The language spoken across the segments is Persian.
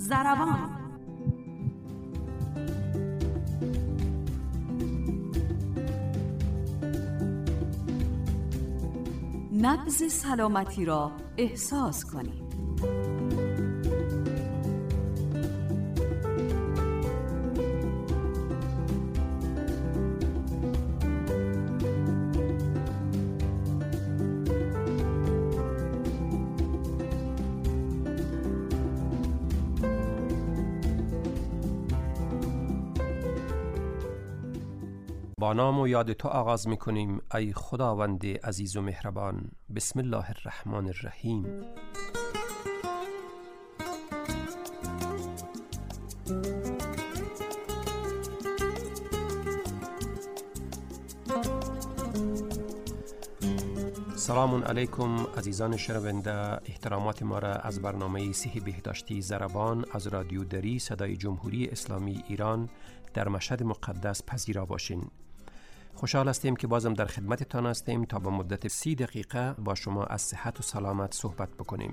ضربان. نبض سلامتی را احساس کنید. با نام و یاد تو آغاز می‌کنیم ای خداوند عزیز و مهربان. بسم الله الرحمن الرحیم. سلام علیکم عزیزان شنونده. احترامات ما را از برنامه صحی بهداشتی ضربان از رادیو دری صدای جمهوری اسلامی ایران در مشهد مقدس پذیرا باشین. خوشحال هستیم که بازم در خدمتتان هستیم تا با مدت 30 دقیقه با شما از صحت و سلامت صحبت بکنیم.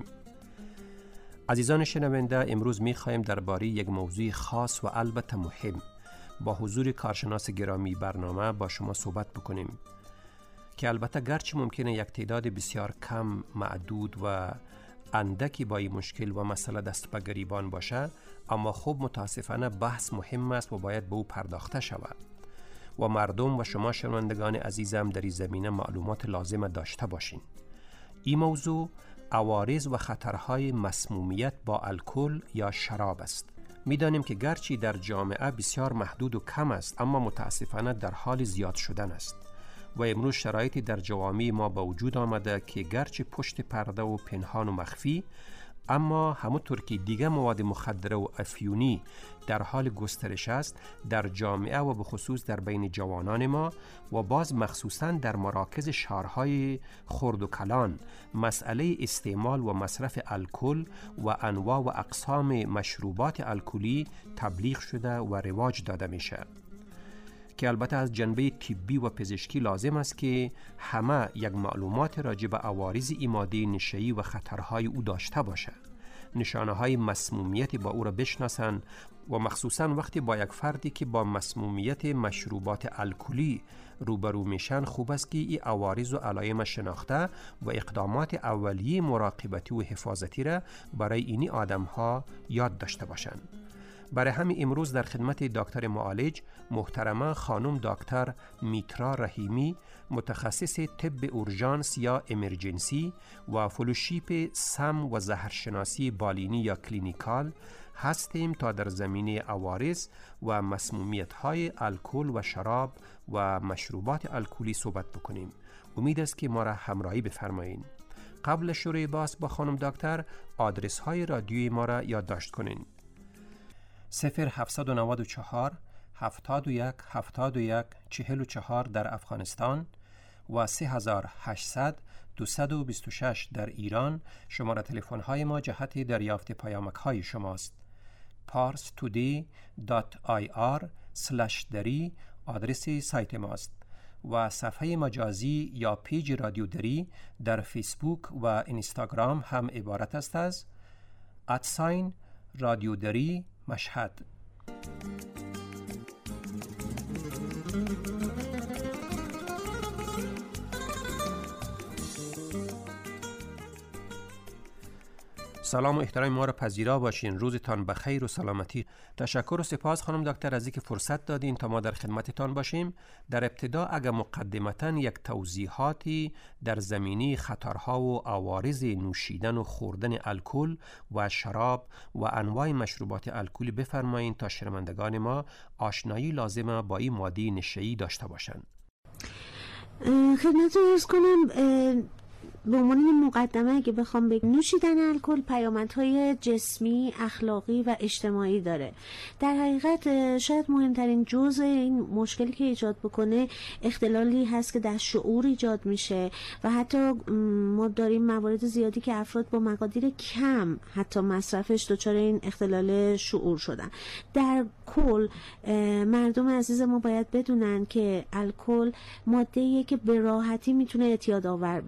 عزیزان شنونده، امروز می‌خوایم درباره یک موضوع خاص و البته مهم با حضور کارشناس گرامی برنامه با شما صحبت بکنیم که البته گرچه ممکنه یک تعداد بسیار کم، معدود و اندکی با این مشکل و مسئله دست به گریبان باشه، اما خب متاسفانه بحث مهم است و باید به او پرداخته شود و مردم و شما شنوندگان عزیزم در این زمینه معلومات لازم داشته باشین. این موضوع عوارض و خطرهای مسمومیت با الکل یا شراب است. میدانیم که گرچه در جامعه بسیار محدود و کم است، اما متاسفانه در حال زیاد شدن است و امروز شرایطی در جوامع ما به وجود آمده که گرچه پشت پرده و پنهان و مخفی، اما همونطور که دیگه مواد مخدره و افیونی در حال گسترش است در جامعه و به خصوص در بین جوانان ما و باز مخصوصاً در مراکز شهرهای خرد و کلان، مسئله استعمال و مصرف الکل و انواع و اقسام مشروبات الکلی تبلیغ شده و رواج داده میشه که البته از جنبه طبی و پزشکی لازم است که همه یک معلومات راجع به عوارض این ماده نشه‌ای و خطرهای او داشته باشه، نشانه‌های مسمومیت با او را بشناسند و مخصوصاً وقتی با یک فردی که با مسمومیت مشروبات الکلی روبرو میشن خوب است که این عوارض و علائم شناخته و اقدامات اولیه مراقبتی و حفاظتی را برای اینی آدم‌ها یاد داشته باشند. برای همین امروز در خدمت دکتر معالج محترمه خانم دکتر میترا رحیمی، متخصص طب اورژانس یا امرجنسی و فلوشیپ سم و زهرشناسی بالینی یا کلینیکال هستیم تا در زمینه عوارض و مسمومیت‌های الکل و شراب و مشروبات الکلی صحبت بکنیم. امید است که ما را همراهی بفرمایید. قبل شروع بحث با خانم دکتر آدرس های رادیوی ما را یادداشت کنین: 0794 71 71 44 در افغانستان و 3800 226 در ایران شماره تلفن های ما جهت دریافت پیامک های شماست. parstoday.ir/dari آدرس سایت ماست و صفحه مجازی یا پیج رادیو دری در فیسبوک و اینستاگرام هم عبارت است از رادیو دری مشهد. سلام و احترام ما را پذیرا باشین. روزتان بخیر و سلامتی. تشکر و سپاس خانم دکتر از اینکه فرصت دادین تا ما در خدمتتان باشیم. در ابتدا اگر مقدمتاً یک توضیحاتی در زمینه خطرها و عوارض نوشیدن و خوردن الکل و شراب و انواع مشروبات الکلی بفرمایین تا شنوندگان ما آشنایی لازمه با این ماده نشه‌ای داشته باشند. خدمتتون عرض کنم به عنوان مقدمه اگه بخوام بگم، نوشیدن الکل پیامدهای جسمی، اخلاقی و اجتماعی داره. در حقیقت شاید مهمترین جزء این مشکلی که ایجاد بکنه اختلالی هست که در شعور ایجاد میشه و حتی ما داریم موارد زیادی که افراد با مقادیر کم حتی مصرفش دچار این اختلال شعور شدن. در کل مردم عزیز ما باید بدونن که الکل ماده‌ایه که به راحتی میتونه اعتیاد آور بشه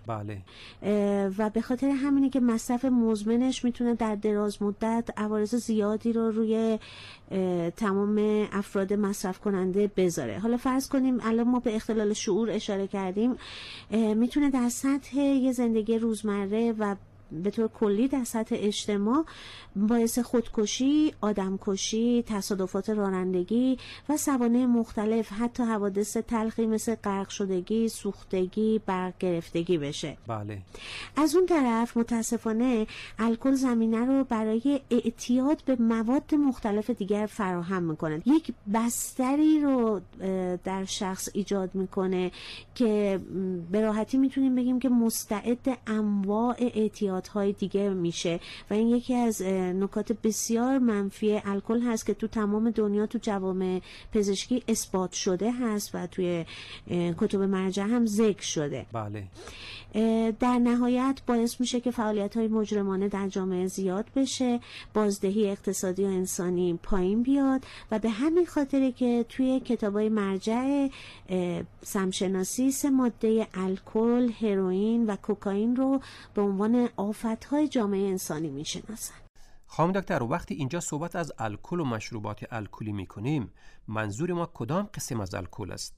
بله. و به خاطر همینه که مصرف مزمنش میتونه در دراز مدت عوارض زیادی رو روی تمام افراد مصرف کننده بذاره. حالا فرض کنیم الان ما به اختلال شعور اشاره کردیم، میتونه در سطح یه زندگی روزمره و به طور کلی در سطح اجتماع باعث خودکشی، آدمکشی، تصادفات رانندگی و سوانح مختلف، حتی حوادث تلخی مثل غرق شدگی، سوختگی، برق گرفتگی بشه. بله. از اون طرف متاسفانه الکل زمینه رو برای اعتیاد به مواد مختلف دیگر فراهم میکنه. یک بستری رو در شخص ایجاد میکنه که به راحتی میتونیم بگیم که مستعد انواع اعتیادهای دیگه میشه و این یکی از نکات بسیار منفی الکل هست که تو تمام دنیا تو جوامع پزشکی اثبات شده هست و توی کتب مرجع هم ذکر شده. بله. در نهایت باعث میشه که فعالیت‌های مجرمانه در جامعه زیاد بشه، بازدهی اقتصادی و انسانی پایین بیاد و به همین خاطره که توی کتاب‌های مرجع سمشناسی 3 ماده الکل، هروئین و کوکائین رو به عنوان آفت‌های جامعه انسانی میشناسن. خانم دکتر، وقتی اینجا صحبت از الکل و مشروبات الکلی میکنیم، منظور ما کدام قسم از الکل است؟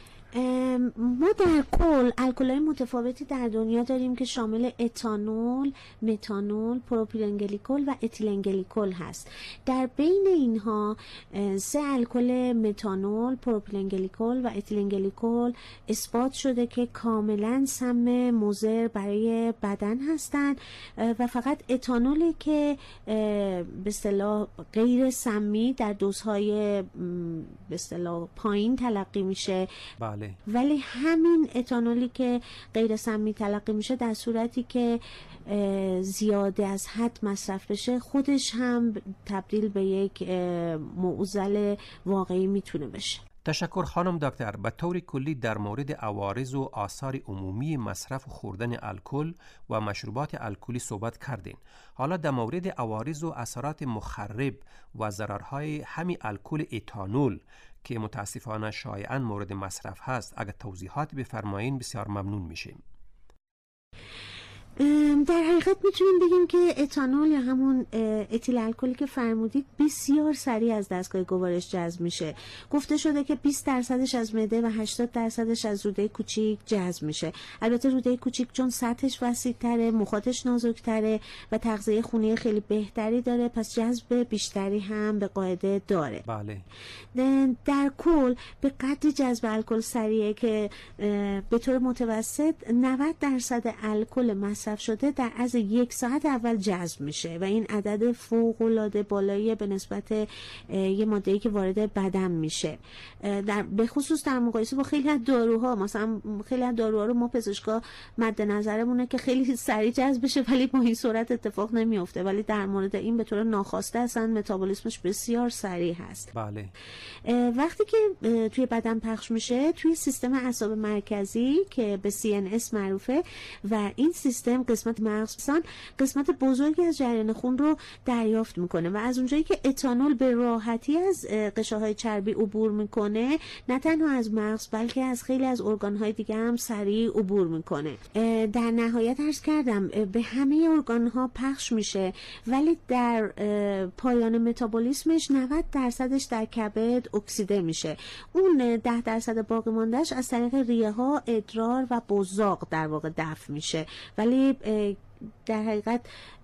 ما در کل الکل‌های متفاوتی در دنیا داریم که شامل اتانول، متانول، پروپیلنگلیکول و اتیلنگلیکول هست. در بین اینها 3 الکل متانول، پروپیلنگلیکول و اتیلنگلیکول اثبات شده که کاملا سم مضر برای بدن هستند و فقط اتانولی که به اصطلاح غیر سمی در دوزهای به اصطلاح پایین تلقی میشه. بله. ولی همین اتانولی که غیر سمی تلقی میشه در صورتی که زیاده از حد مصرف بشه خودش هم تبدیل به یک معضل واقعی میتونه بشه. تشکر خانم دکتر. به طور کلی در مورد عوارض و آثار عمومی مصرف و خوردن الکل و مشروبات الکلی صحبت کردین. حالا در مورد عوارض و اثرات مخرب و ضررهای همین الکل اتانول که متاسفانه شایعاً مورد مصرف هست، اگر توضیحات بفرمایین بسیار ممنون میشیم. در حقیقت میتونیم بگیم که اتانول یا همون اتیل الکلی که فرمودید بسیار سریع از دستگاه گوارش جذب میشه. گفته شده که 20% از معده و 80% از روده کوچیک جذب میشه. البته روده کوچیک چون سطحش وسیع‌تره، مخاطش نازک‌تره و تغذیه خونی خیلی بهتری داره، پس جذب بیشتری هم به قاعده داره. بله. در کل به قدری جذب الکل سریعه که به طور متوسط 90% الکل مصرف شده در از 1 ساعت اول جذب میشه و این عدد فوق‌العاده بالایی به نسبت یه ماده‌ای که وارد بدن میشه. به خصوص در مقایسه با خیلی از داروها، مثلا خیلی از داروها رو ما پزشکا مد نظرمونه که خیلی سریع جذب بشه ولی با این سرعت اتفاق نمیفته، ولی در مورد این به طور ناخواسته اصلا متابولیسمش بسیار سریع هست. بله. وقتی که توی بدن پخش میشه توی سیستم اعصاب مرکزی که به CNS معروفه و این سیستم قسمت مغزسان قسمت بزرگی از جریان خون رو دریافت میکنه و از اونجایی که اتانول به راحتی از قشاهای چربی عبور میکنه، نه تنها از مغز بلکه از خیلی از ارگانهای دیگه هم سریع عبور میکنه. در نهایت عرض کردم به همه ارگانها پخش میشه ولی در پایان متابولیسمش 90% در کبد اکسیده میشه. اون 10% باقی ماندهش از طریق ریه ها، ادرار و بزاق در واقع دفع میشه، ولی در حقیقت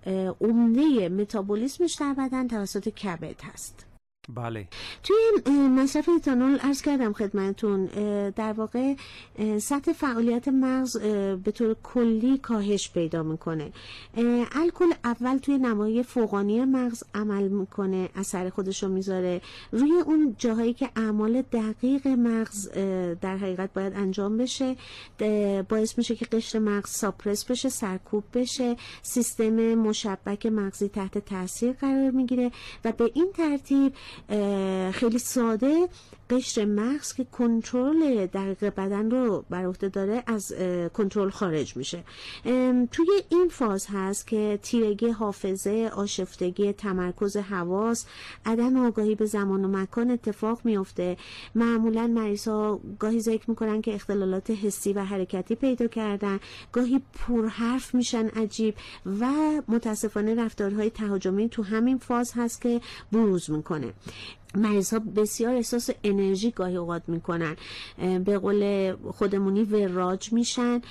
عمده متابولیسمش در بدن توسط کبد هست. بله. توی مصرف اتانول عرض کردم خدمتون در واقع سطح فعالیت مغز به طور کلی کاهش پیدا میکنه. الکل اول توی نواحی فوقانی مغز عمل میکنه، اثر خودشو میذاره روی اون جاهایی که اعمال دقیق مغز در حقیقت باید انجام بشه، باعث میشه که قشر مغز ساپرس بشه، سرکوب بشه، سیستم مشبک مغزی تحت تاثیر قرار میگیره و به این ترتیب خیلی ساده قشر مغز که کنترل دقیق بدن رو بر عهده داره از کنترل خارج میشه. توی این فاز هست که تیرگی حافظه، آشفتگی تمرکز حواس، عدم آگاهی به زمان و مکان اتفاق میفته. معمولا مریض‌ها گاهی ذکر میکنن که اختلالات حسی و حرکتی پیدا کردن، گاهی پرحرف میشن عجیب و متاسفانه رفتارهای تهاجمی تو همین فاز هست که بروز میکنه. مریض ها بسیار احساس انرژی گاهی اوقات میکنن، به قول خودمونی وراج میشن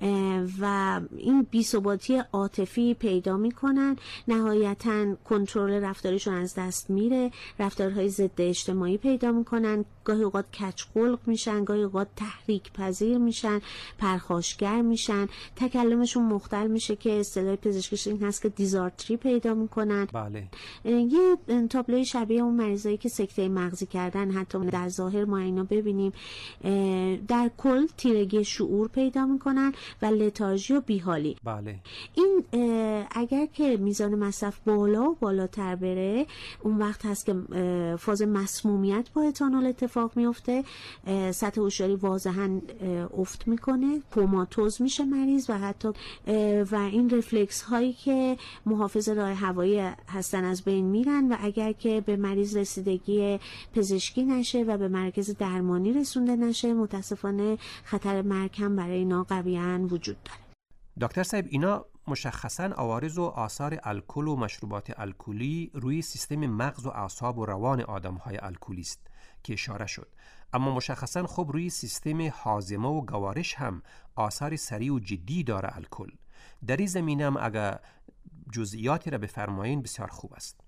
و این بی‌ثباتی عاطفی پیدا میکنن. نهایتاً کنترل رفتاریشون از دست میره، رفتارهای ضد اجتماعی پیدا میکنن، گاهی اوقات کچ‌خلق میشن، گاهی اوقات تحریک پذیر میشن، پرخاشگر میشن، تکلمشون مختل میشه که اصطلاح پزشکیش این هست که دیزارتری پیدا میکنن. بله. یه تابلوی شبیه اون مریضایی که سکته مغزی کردن حتی در ظاهر ما اینا ببینیم. در کل تیرگی شعور پیدا میکنن و لتارژی و بیحالی. بله. این اگر که میزان مصرف بالا و بالاتر بره، اون وقت هست که فاز مسمومیت با اتانول اتفاق میفته، سطح هوشیاری واضحا افت میکنه، کوماتوز میشه مریض و حتی و این رفلکس هایی که محافظ راه هوایی هستن از بین میرن و اگر که به مریض رسیدگی پزشکی نشه و به مرکز درمانی رسونده نشه، متاسفانه خطر مرگ هم برای اینا قویاً وجود داره. دکتر صاحب، اینا مشخصاً عوارض و آثار الکل و مشروبات الکلی روی سیستم مغز و اعصاب و روان آدم‌های الکلی است که اشاره شد، اما مشخصاً خب روی سیستم هاضمه و گوارش هم آثار سریع و جدی داره الکل. در این زمینه هم اگر جزئیاتی را بفرمایین بسیار خوب است.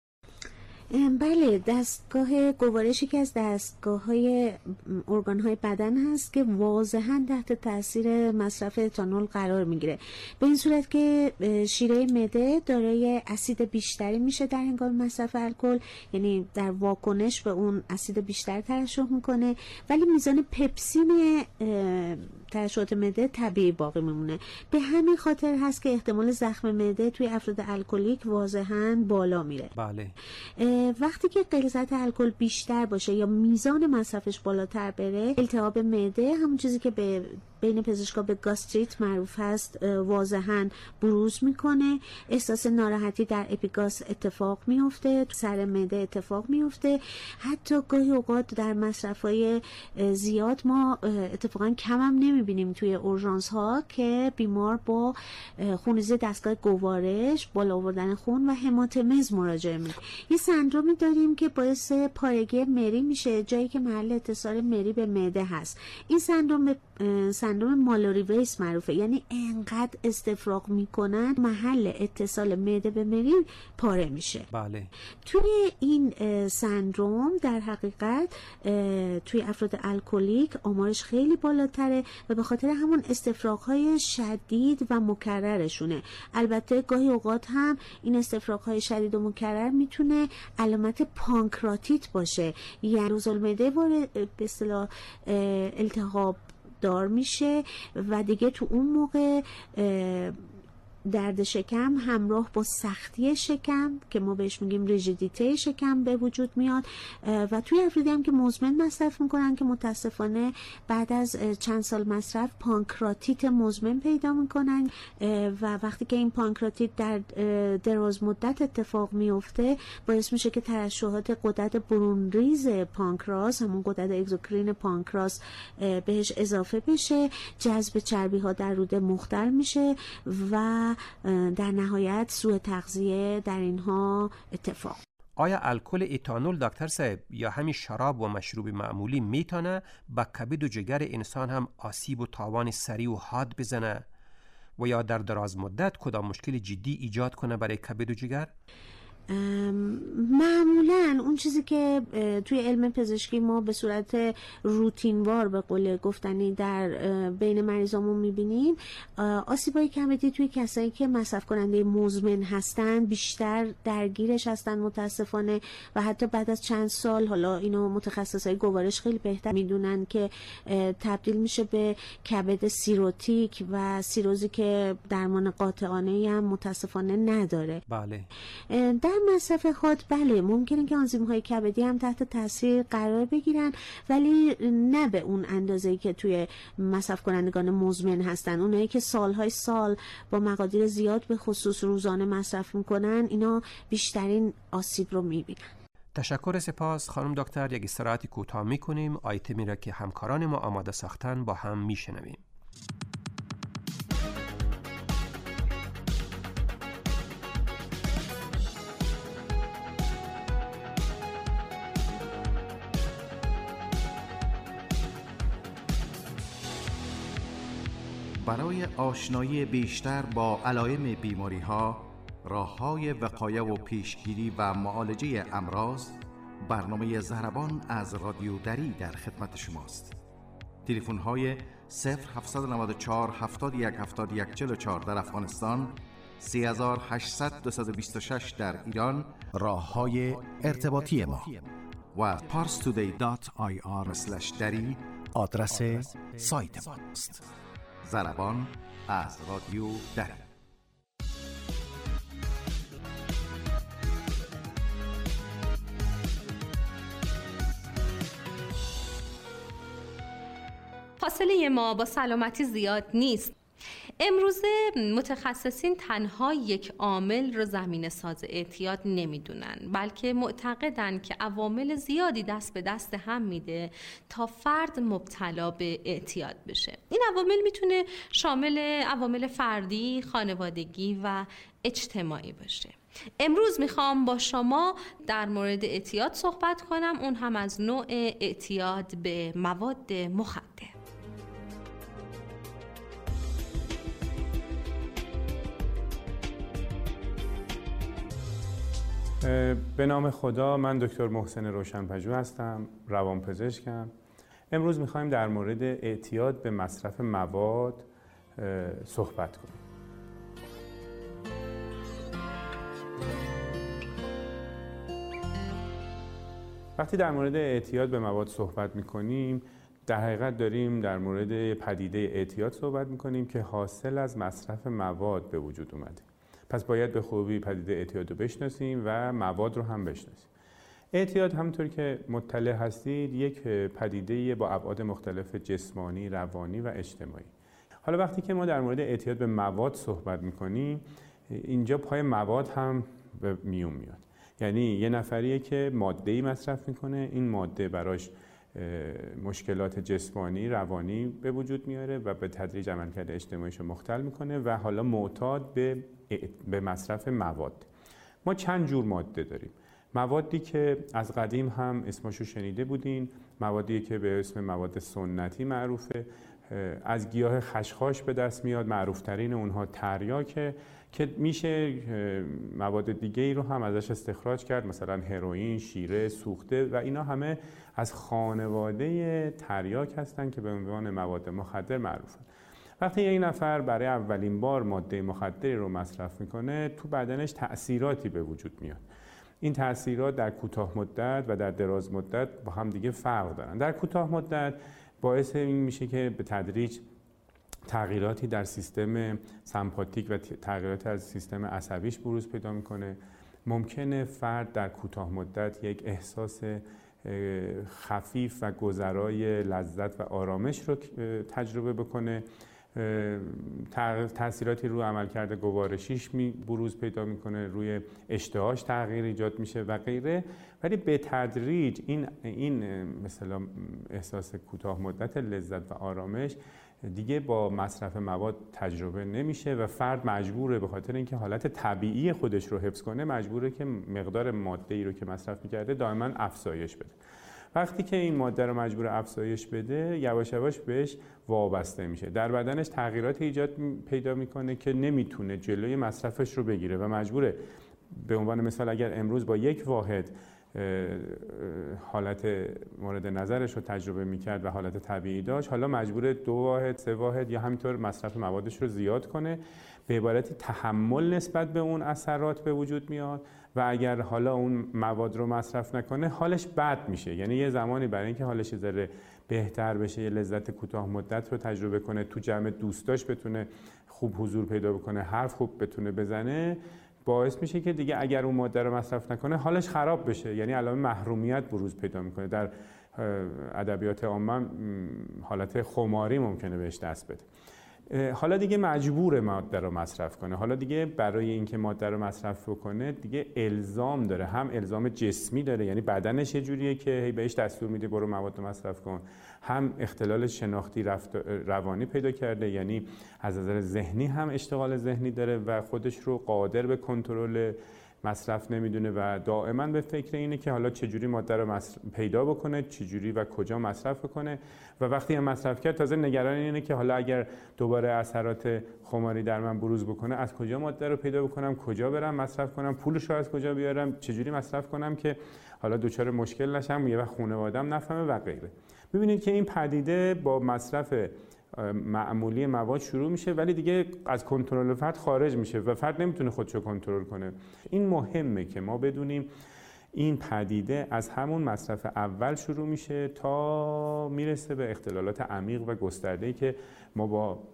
بله، دستگاه گوارشی که از دستگاه‌های ارگان‌های بدن هست که واضحاً تحت تاثیر مصرف اتانول قرار میگیره، به این صورت که شیره معده دارای اسید بیشتری میشه در هنگام مصرف الکل، یعنی در واکنش به اون اسید بیشتر ترشح میکنه، ولی میزان پپسین ترشحات معده طبیعی باقی میمونه. به همین خاطر هست که احتمال زخم معده توی افراد الکلیک واضحاً بالا میره. بله. وقتی که غلظت الکل بیشتر باشه یا میزان مصرفش بالاتر بره، التهاب معده، همون چیزی که بین پزشکا به گاستریت معروف هست، واضحاً بروز میکنه. احساس ناراحتی در اپیگاس اتفاق میفته، سر معده اتفاق میفته. حتی گاهی اوقات در مصرفای زیاد ما اتفاقاً کم هم نمیبینیم توی اورژانس ها که بیمار با خونریزی دستگاه گوارش، بالا آوردن خون و هماتمز مراجعه میکنه. یه سندرومی داریم که باعث پارگی مری میشه، جایی که محل اتصال مری به معده هست. این سندروم مالوری ویس معروفه، یعنی انقدر استفراغ میکنن محل اتصال معده به مری پاره میشه. بله. توی این سندروم در حقیقت توی افراد الکلیک آمارش خیلی بالاتره و به خاطر همون استفراغ‌های شدید و مکررشونه. البته گاهی اوقات هم این استفراغ‌های شدید و مکرر میتونه علامت پانکراتیت باشه، یعنی روزالمعده به اصطلاح التهاب دار میشه و دیگه تو اون موقع درد شکم همراه با سختی شکم که ما بهش میگیم ریژیدیته شکم به وجود میاد و توی افرادی هم که مزمن مصرف میکنن که متاسفانه بعد از چند سال مصرف پانکراتیت مزمن پیدا میکنن و وقتی که این پانکراتیت در دراز مدت اتفاق میفته باعث میشه که ترشحات غدد برونریز پانکراس، همون غدد اگزوکرین پانکراس، بهش اضافه بشه، جذب چربی ها در روده مختل میشه و در نهایت سوء تغذیه در اینها اتفاق. آیا الکل اتانول دکتر صاحب یا همین شراب و مشروب معمولی میتونه به کبد و جگر انسان هم آسیب و تاوان سریع و حاد بزنه و یا در دراز مدت کدام مشکل جدی ایجاد کنه برای کبد و جگر؟ معمولا اون چیزی که توی علم پزشکی ما به صورت روتینوار به قول گفتنی در بین مریضامون میبینیم، آسیبای کبدی توی کسایی که مصرف کننده مزمن هستن بیشتر درگیرش هستن متاسفانه و حتی بعد از چند سال، حالا اینو متخصصای گوارش خیلی بهتر میدونن، که تبدیل میشه به کبد سیروتیک و سیروزی که درمان قاطعانه‌ای هم متاسفانه نداره. بله. در بیشتر مصرف خود بله ممکنه که آنزیم‌های کبدی هم تحت تاثیر قرار بگیرن، ولی نه به اون اندازه‌ای که توی مصرف کنندگان مزمن هستن. اونایی که سالهای سال با مقادیر زیاد به خصوص روزانه مصرف میکنن اینا بیشترین آسیب رو میبینن. تشکر، سپاس خانم دکتر. یک استراحتی کوتاه میکنیم. آیتمی را که همکاران ما آماده ساختن با هم میشنویم. برای آشنایی بیشتر با علائم بیماری‌ها، راه‌های وقایه و پیشگیری و معالجه امراض، برنامه ضربان از رادیو دری در خدمت شماست. تلفن‌های 0794 71 71 44 در افغانستان، 3800 226 در ایران. راه‌های ارتباطی ما و parstoday.ir/dari آدرس سایت ماست. ضربان از رادیو دری. فاصله ما با سلامتی زیاد نیست. امروزه متخصصین تنها یک عامل رو زمینه ساز اعتیاد نمیدونن، بلکه معتقدن که عوامل زیادی دست به دست هم میده تا فرد مبتلا به اعتیاد بشه. این عوامل میتونه شامل عوامل فردی، خانوادگی و اجتماعی باشه. امروز میخوام با شما در مورد اعتیاد صحبت کنم، اون هم از نوع اعتیاد به مواد مخدر. به نام خدا، من دکتر محسن روشن‌پژوه هستم، روانپزشکم. امروز میخوایم در مورد اعتیاد به مصرف مواد صحبت کنیم. وقتی در مورد اعتیاد به مواد صحبت میکنیم، در حقیقت داریم در مورد پدیده اعتیاد صحبت میکنیم که حاصل از مصرف مواد به وجود اومده. پس باید به خوبی پدیده اعتیاد رو بشناسیم و مواد رو هم بشناسیم. اعتیاد همونطور که مطلع هستید یک پدیده با ابعاد مختلف جسمانی، روانی و اجتماعی. حالا وقتی که ما در مورد اعتیاد به مواد صحبت میکنیم، اینجا پای مواد هم به میون میاد. یعنی یه نفریه که ماده‌ای مصرف میکنه، این ماده براش مشکلات جسمانی، روانی به وجود میاره و به تدریج عملکرد اجتماعیش رو مختل میکنه و حالا معتاد به مصرف مواد. ما چند جور ماده داریم. موادی که از قدیم هم اسمشو شنیده بودین، موادی که به اسم مواد سنتی معروفه، از گیاه خشخاش به دست میاد. معروفترین اونها تریاکه که میشه مواد دیگه ای رو هم ازش استخراج کرد، مثلا هروئین، شیره، سوخته و اینا همه از خانواده تریاک هستن که به عنوان مواد مخدر معروفن. وقتی یک نفر برای اولین بار ماده مخدری رو مصرف میکنه، تو بدنش تأثیراتی به وجود میاد. این تأثیرات در کوتاه مدت و در دراز مدت با هم دیگه فرق دارن. در کوتاه مدت باعث این میشه که به تدریج تغییراتی در سیستم سمپاتیک و تغییراتی از سیستم عصبیش بروز پیدا میکنه. ممکنه فرد در کوتاه مدت یک احساس خفیف و گذرای لذت و آرامش رو تجربه بکنه. تأثیراتی روی عملکرد گوارشیش بروز پیدا میکنه، روی اشتهاش تغییر ایجاد میشه و غیره. ولی به تدریج این مثلا احساس کوتاه مدت لذت و آرامش دیگه با مصرف مواد تجربه نمیشه و فرد مجبوره به خاطر اینکه حالت طبیعی خودش رو حفظ کنه، مجبوره که مقدار ماده‌ای رو که مصرف می‌کرده دائما افزایش بده. وقتی که این ماده رو مجبور افزایش بده، یواش یواش بهش وابسته میشه، در بدنش تغییرات ایجاد پیدا میکنه که نمیتونه جلوی مصرفش رو بگیره و مجبوره. به عنوان مثال اگر امروز با یک واحد حالت مورد نظرش رو تجربه میکرد و حالت طبیعی داشت، حالا مجبوره 2 واحد 3 واحد یا همینطور مصرف موادش رو زیاد کنه. به عبارتی تحمل نسبت به اون اثرات به وجود میاد و اگر حالا اون مواد رو مصرف نکنه حالش بد میشه. یعنی یه زمانی برای اینکه حالش یه ذره بهتر بشه، یه لذت کوتاه مدت رو تجربه کنه، تو جمع دوستاش بتونه خوب حضور پیدا بکنه، حرف خوب بتونه بزنه، باعث میشه که دیگه اگر اون ماده رو مصرف نکنه حالش خراب بشه، یعنی علائم محرومیت بروز پیدا میکنه. در ادبیات عامه حالت خماری ممکنه بهش دست بده. حالا دیگه مجبور ماده رو مصرف کنه. حالا دیگه برای اینکه ماده رو مصرف بکنه دیگه الزام داره، هم الزام جسمی داره، یعنی بدنش یه جوریه که هی بهش دستور میده برو مواد رو مصرف کن، هم اختلال شناختی روانی پیدا کرده، یعنی از نظر ذهنی هم اشتغال ذهنی داره و خودش رو قادر به کنترل مصرف نمیدونه و دائما به فکر اینه که حالا چجوری ماده رو پیدا بکنه، چجوری و کجا مصرف بکنه و وقتی هم مصرف کرد تازه نگران اینه که حالا اگر دوباره اثرات خماری در من بروز بکنه از کجا ماده رو پیدا بکنم، کجا برم مصرف کنم، پولش رو از کجا بیارم، چجوری مصرف کنم که حالا دچار مشکل نشم، یه وقت خانواده‌ام نفهمه و غیره. ببینید که این پدیده با مصرف معمولی مواد شروع میشه ولی دیگه از کنترل فرد خارج میشه و فرد نمیتونه خودشو کنترل کنه. این مهمه که ما بدونیم این پدیده از همون مصرف اول شروع میشه تا میرسه به اختلالات عمیق و گسترده‌ای که ما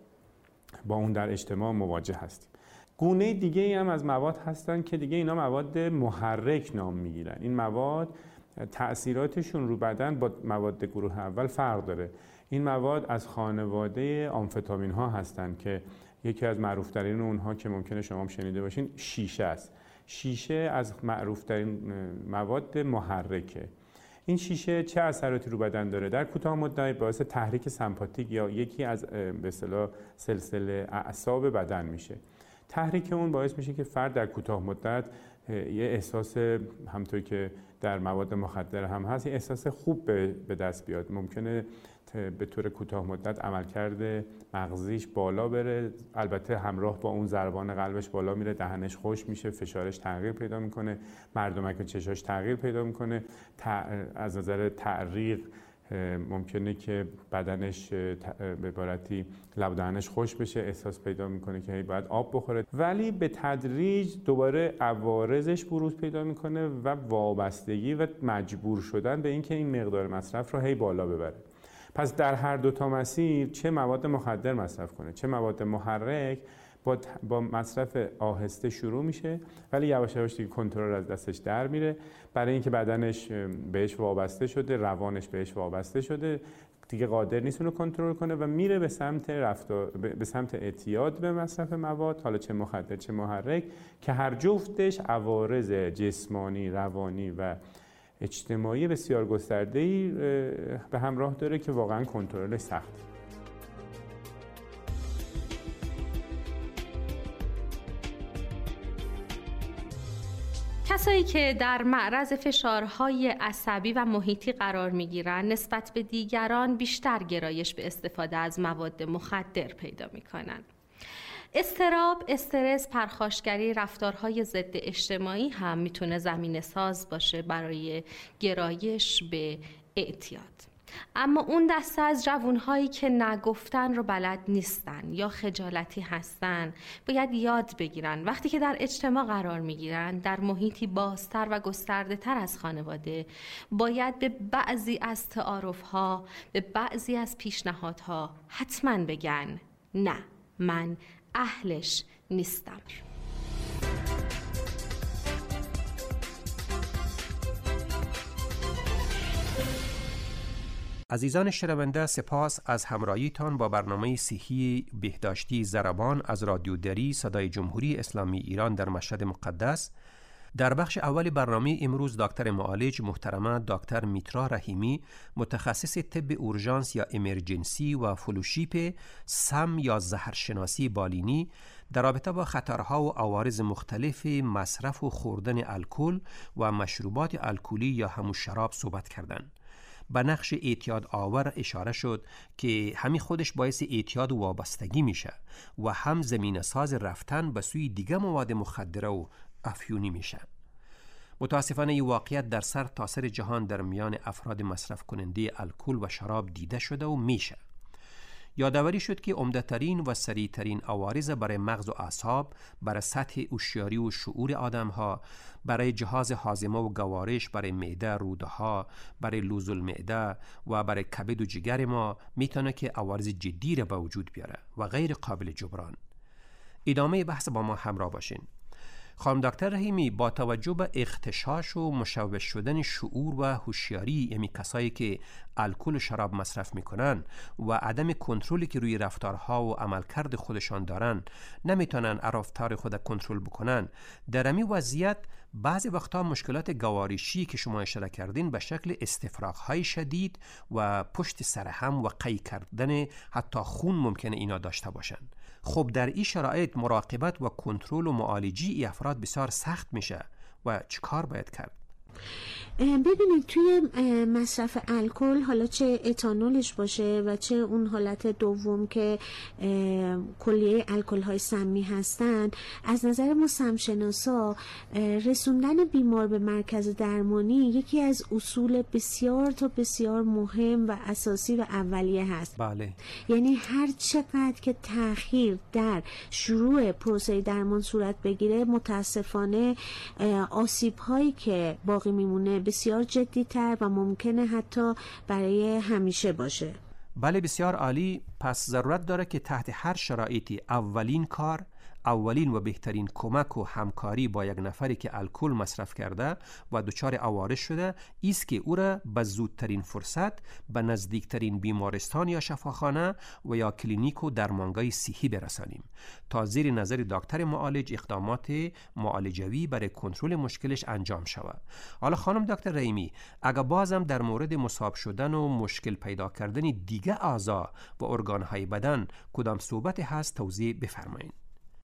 با اون در اجتماع مواجه هستیم. گونه دیگه ای هم از مواد هستن که دیگه اینا مواد محرک نام میگیرن. این مواد تأثیراتشون رو بدن با مواد گروه اول فرق داره. این مواد از خانواده آمفتامین ها هستند که یکی از معروف‌ترین اونها که ممکنه شما هم شنیده باشین شیشه است. شیشه از معروف‌ترین مواد محرکه. این شیشه چه اثراتی رو بدن داره؟ در کوتاه مدت باعث تحریک سمپاتیک یا یکی از به اصطلاح سلسله اعصاب بدن میشه. تحریک اون باعث میشه که فرد در کوتاه مدت یه احساس، همونطور که در مواد مخدر هم هست، یه احساس خوب به دست بیاد. ممکنه به طور کوتاه مدت عملکرد مغزیش بالا بره، البته همراه با اون ضربان قلبش بالا میره، دهنش خشک میشه، فشارش تغییر پیدا میکنه، مردمک چشاش تغییر پیدا میکنه، از نظر تعریق ممکنه که بدنش به عبارتی لب و دهنش خشک بشه، احساس پیدا میکنه که هی باید آب بخوره، ولی به تدریج دوباره عوارضش بروز پیدا میکنه و وابستگی و مجبور شدن به اینکه این مقدار مصرف رو هی بالا ببره. پس در هر دو تا مسیر، چه مواد مخدر مصرف کنه چه مواد محرک، با مصرف آهسته شروع میشه ولی یواش یواش دیگه کنترل از دستش در میره، برای اینکه بدنش بهش وابسته شده، روانش بهش وابسته شده، دیگه قادر نیست اونو کنترل کنه و میره به سمت اعتیاد به مصرف مواد، حالا چه مخدر چه محرک، که هر جفتش عوارض جسمانی، روانی و اجتماعی بسیار گسترده‌ای به همراه داره که واقعا کنترلش سخته. کسایی که در معرض فشارهای عصبی و محیطی قرار میگیرن نسبت به دیگران بیشتر گرایش به استفاده از مواد مخدر پیدا میکنن. اضطراب، استرس، پرخاشگری، رفتارهای ضد اجتماعی هم میتونه زمینه ساز باشه برای گرایش به اعتیاد. اما اون دسته از جوانهایی که نگفتن رو بلد نیستن یا خجالتی هستن باید یاد بگیرن وقتی که در اجتماع قرار میگیرن، در محیطی بازتر و گسترده تر از خانواده، باید به بعضی از تعارفها، به بعضی از پیشنهادها حتما بگن نه، من اهلش نیستم. عزیزان شنونده، سپاس از همراهیتان با برنامه صحی بهداشتی ضربان از رادیو دری صدای جمهوری اسلامی ایران در مشهد مقدس. در بخش اول برنامه امروز دکتر معالج محترمه دکتر میترا رحیمی، متخصص طب اورژانس یا امرجنسی و فلوشیپ سم یا زهرشناسی بالینی، در رابطه با خطرها و عوارض مختلف مصرف و خوردن الکل و مشروبات الکلی یا همون شراب صحبت کردند. به نقش اعتیاد آور اشاره شد که همین خودش باعث اعتیاد و وابستگی میشه و هم زمینه ساز رفتن به سوی دیگه مواد مخدره و افیونی میشه. متاسفانه این واقعیت در سر تاسر جهان در میان افراد مصرف کننده الکل و شراب دیده شده و میشه. یادآوری شد که عمده‌ترین و سریع‌ترین عوارض برای مغز و اعصاب، برای سطح هوشیاری و شعور آدم‌ها، برای جهاز هاضمه و گوارش، برای معده، روده‌ها، برای لوز المعده و برای کبد و جگر ما میتونه که عوارض جدی را به وجود بیاره و غیر قابل جبران. ادامه بحث با ما همراه باشین. خانم دکتر رحیمی، با توجه به اغتشاش و مشوش شدن شعور و هوشیاری یعنی کسایی که الکل و شراب مصرف میکنن و عدم کنترلی که روی رفتارها و عملکرد خودشان دارن، نمیتونن رفتار خود کنترل بکنن، در این وضعیت بعضی وقتا مشکلات گوارشی که شما اشاره کردین به شکل استفراغ‌های شدید و پشت سر هم و قی کردن حتی خون ممکنه اینا داشته باشن. خب در این شرایط مراقبت و کنترل و معالجه ای افراد بسیار سخت میشه و چیکار باید کرد؟ ببینید توی مصرف الکل، حالا چه اتانولش باشه و چه اون حالت دوم که کلیه الکل های سمی هستن، از نظر ما سمشناسا رسوندن بیمار به مرکز درمانی یکی از اصول بسیار تا بسیار مهم و اساسی و اولیه هست. بله. یعنی هر چقدر که تأخیر در شروع پروسه درمان صورت بگیره، متاسفانه آسیب هایی که باقی میمونه بسیار جدی‌تر و ممکنه حتی برای همیشه باشه. بله، بسیار عالی. پس ضرورت داره که تحت هر شرایطی اولین و بهترین کمک و همکاری با یک نفری که الکل مصرف کرده و دچار عوارض شده ایست که او را به زودترین فرصت به نزدیکترین بیمارستان یا شفاخانه و یا کلینیک و درمانگاه صحی برسانیم تا زیر نظر دکتر معالج اقدامات معالجوی برای کنترل مشکلش انجام شود. حالا خانم دکتر رحیمی، اگر بازم در مورد مصاب شدن و مشکل پیدا کردن دیگه اعضا و ارگان‌های بدن کدام صحبت هست توضیح بفرمایید.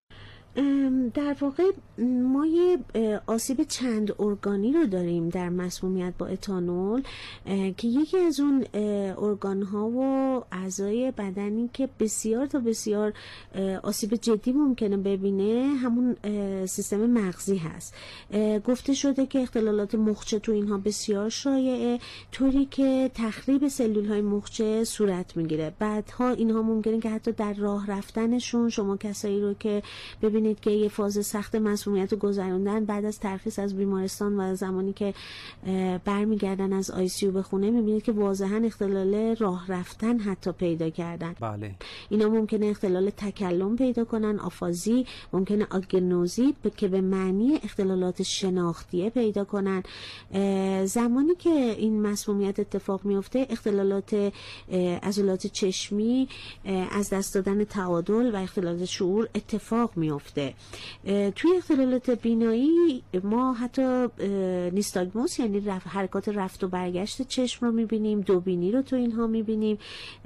در واقع ما یه آسیب چند ارگانی رو داریم در مسمومیت با اتانول که یکی از اون ارگان‌ها و اعضای بدنی که بسیار تا بسیار آسیب جدی ممکنه ببینه همون سیستم مغزی هست. گفته شده که اختلالات مخچه تو اینها بسیار شایعه، طوری که تخریب سلول‌های مخچه صورت میگیره. بعدها اینها ممکنه که حتی در راه رفتنشون، شما کسایی رو که ببینید که یه فاز سخت مسمومیت رو گذروندن، بعد از ترخیص از بیمارستان و زمانی که برمیگردن از ICU به خونه، میبینید که واضحا اختلال راه رفتن حتی پیدا کردن. بله. اینا ممکنه اختلال تکلم پیدا کنن، آفازی، ممکنه آگنوزی که به معنی اختلالات شناختیه پیدا کنن. زمانی که این مسمومیت اتفاق میفته، اختلالات عضلات چشمی، از دست دادن تعادل و اختلالات شعور اتفاق میفته. توی اختلالات بینایی ما حتی نیستاگموس یعنی حرکات رفت و برگشت چشم رو میبینیم، دوبینی رو تو اینها میبینیم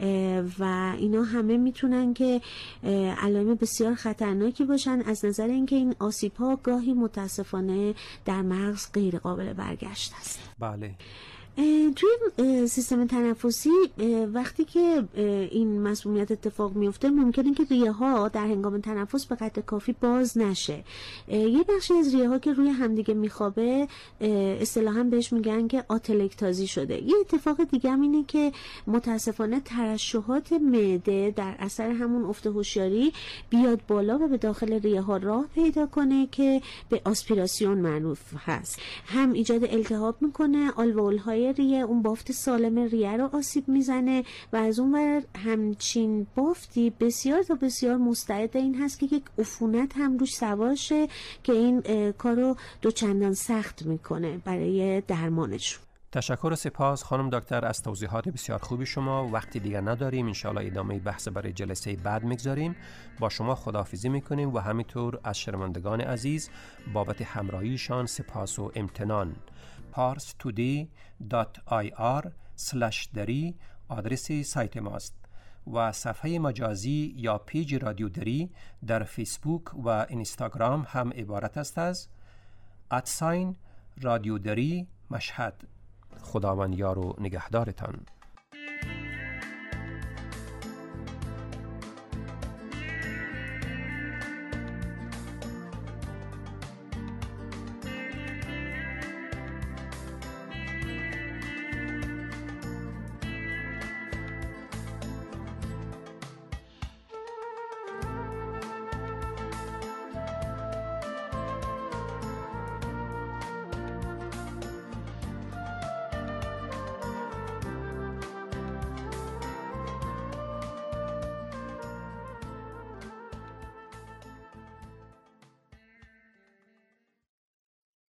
و اینا همه میتونن که علائم بسیار خطرناکی باشن از نظر اینکه این آسیب ها گاهی متاسفانه در مغز غیر قابل برگشت است. بله. توی سیستم تنفسی وقتی که این مسمومیت اتفاق میفته، ممکنه که ریه ها در هنگام تنفس به قدر کافی باز نشه. یه بخشی از ریه ها که روی همدیگه میخوابه اصطلاحاً بهش میگن که آتلکتازی شده. یه اتفاق دیگه هم اینه که متاسفانه ترشحات معده در اثر همون افت هوشیاری بیاد بالا و به داخل ریه ها راه پیدا کنه که به آسپیراسیون معروف هست. هم ایجاد التهاب میکنه، آلوئول های ریه، اون بافت سالم ریه رو آسیب میزنه و از اون ور همچین بافتی بسیار تا بسیار مستعد این هست که یک عفونت هم روش سوار شه که این کارو دوچندان سخت میکنه برای درمانش. تشکر و سپاس خانم دکتر از توضیحات بسیار خوبی شما. وقتی دیگر نداریم، انشاءالله ادامه بحث برای جلسه بعد میگذاریم. با شما خداحافظی میکنیم و همینطور از شنوندگان عزیز بابت همراهیشان سپاس و امتنان. parstoday.ir/dari آدرس سایت ماست و صفحه مجازی یا پیج رادیو دری در فیسبوک و اینستاگرام هم عبارت است از @رادیو دری مشهد. خداوند یار و نگهدارتان.